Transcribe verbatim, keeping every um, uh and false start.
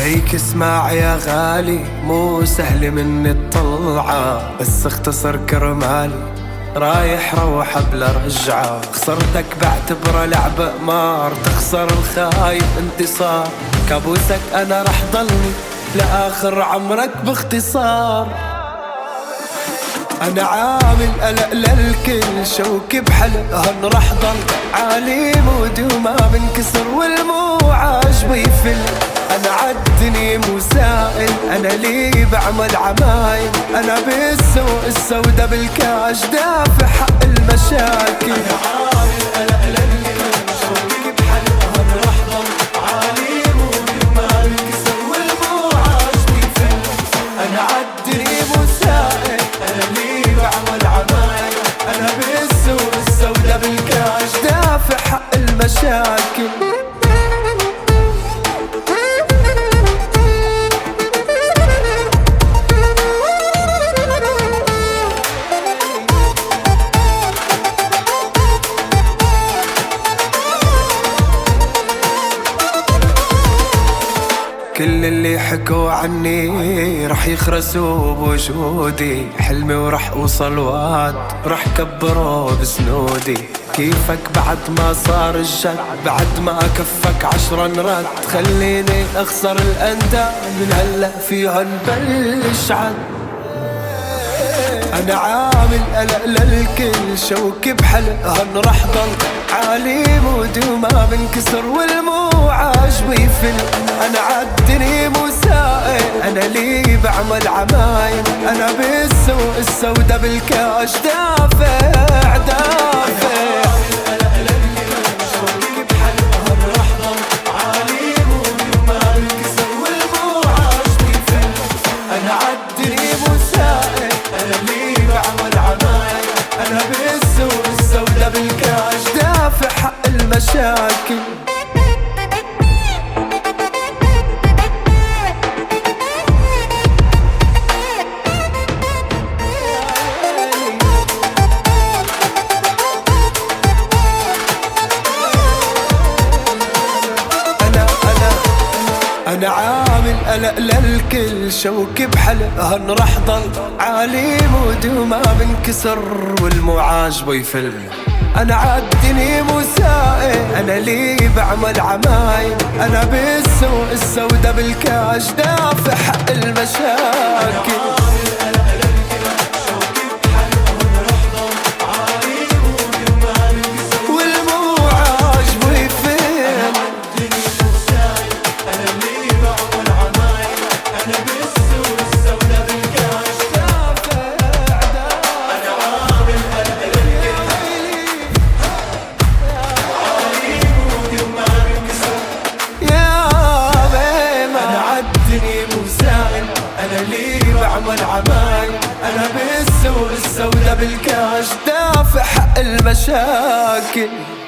هيك اسمع يا غالي، مو سهل مني الطلعة، بس اختصر كرمالي رايح روح بلا رجعة. خسرتك بعتبره لعبة قمار، تخسر الخايف انتصار. كابوسك انا رح ضلني لآخر عمرك باختصار. أنا عامل قلق للكل، شوكي بحلقهن رح ضل عالي مودي وما بنكسر، والمو عاجبي يفل. أنا عالدنيا مو سائل، أنا لي بعمل عمايل، أنا بالسوق السودا بالكاش دافع حق المشاكل. أنا عامل قلق للكل، شوكي بحلقهن رح ضل عالي مودي وما بنكسر، والمو عاجبي يفل. أنا عالدنيا مو سائل، أنا لي بعمل عمايل، أنا بالسوق السودا بالكاش دافع حق المشاكل. كل اللي حكوا عني رح يخرسوا بوجودي، حلمي ورح اوصل وعد رح كبره بسنودي. كيفك بعد ما صار الجد، بعد ما كفك عشرة نرد، خليني اخسر الانداد من هلا فيهن بلش عد. أنا عامل قلق للكل، شوكي بحلقهن رح ضل عالي مودي وما بنكسر، والمو عاجبي يفل. أنا عالدنيا مو سائل، أنا لي بعمل عمايل، أنا بالسوق السودا بالكاش دافع دافع. أنا بالسوق السودا بالكاش دافع حق المشاكل. أنا أنا أنا عامل قلق للكل، شوكي بحلقهن رح ضل عالي مودي وما بنكسر، والمو عاجبه يفل. أنا عالدنيا مو سائل، أنا لي بعمل عمايل، أنا بالسوق السودا بالكاش دافع حق المشاكل. أنا لي بعمل عمايل، أنا بالسوق السودا بالكاش دافع حق المشاكل.